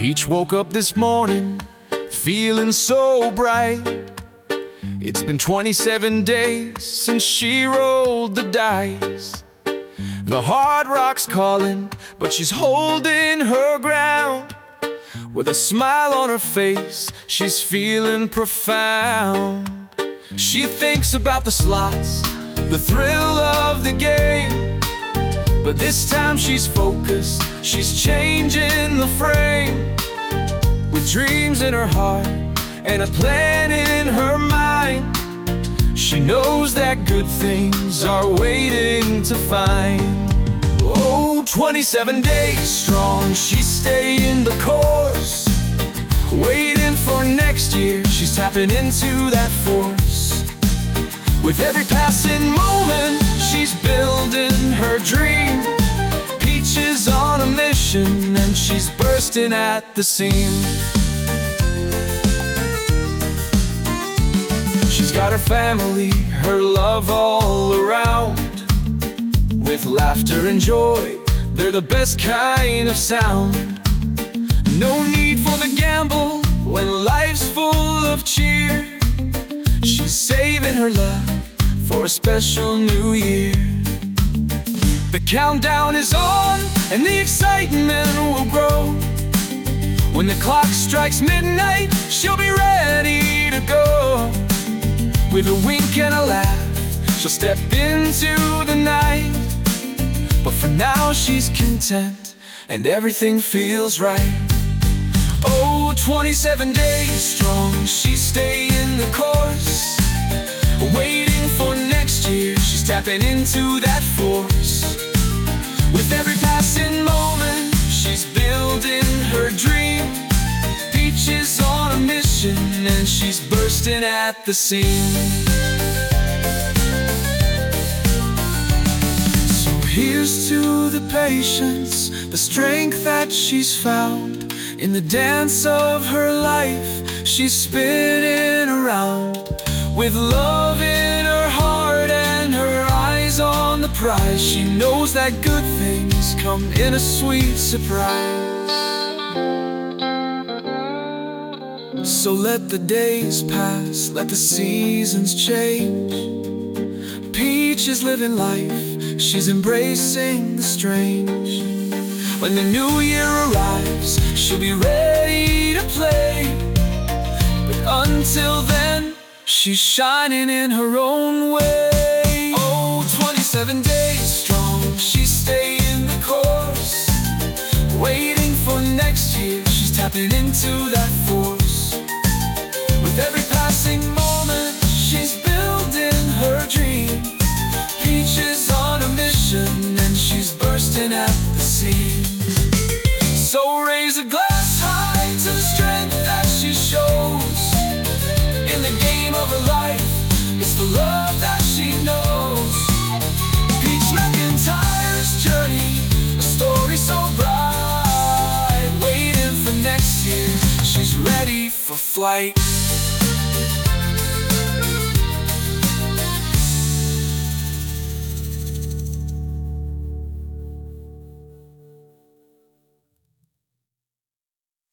Peach woke up this morning, feeling so bright. It's been 27 days since she rolled the dice. The hard rock's calling, but she's holding her ground. With a smile on her face, she's feeling profound. She thinks about the slots, the thrill of the game. But this time she's focused, she's changing the frame. With dreams in her heart and a plan in her mind, she knows that good things are waiting to find. Oh, 27 days strong, she's staying the course. Waiting for next year, she's tapping into that force. With every passing moment, she's building her dream. Peach is on a mission and she's bursting at the seams. She's got her family, her love all around. With laughter and joy, they're the best kind of sound. No need for the gamble when life's full of cheer. She's saving her love for a special new year. The countdown is on and the excitement will grow. When the clock strikes midnight, she'll be ready to go. With a wink and a laugh, she'll step into the night. But for now she's content and everything feels right. Oh, 27 days strong, she's staying the course. Waiting for next year, she's tapping into that force. With every passing moment, she's building her dream. Peach is on a mission and she's bursting at the seams. So here's to the patience, the strength that she's found. In the dance of her life, she's spinning around. With love in her heart and her eyes on the prize, she knows that good things come in a sweet surprise. So let the days pass, let the seasons change. Peach is living life, she's embracing the strange. When the new year arrives, she'll be ready to play. But until then, she's shining in her own way. Oh, 27 days strong, she's staying the course. Waiting for next year, she's tapping into that force. With every passing moment, she's building her dream. Peach is on a mission and she's bursting at the seams. So raise a glass high to the strength that she shows. In the game of her life, it's the love that she knows. Peach McIntyre's journey, a story so bright. Waiting for next year, she's ready for flight.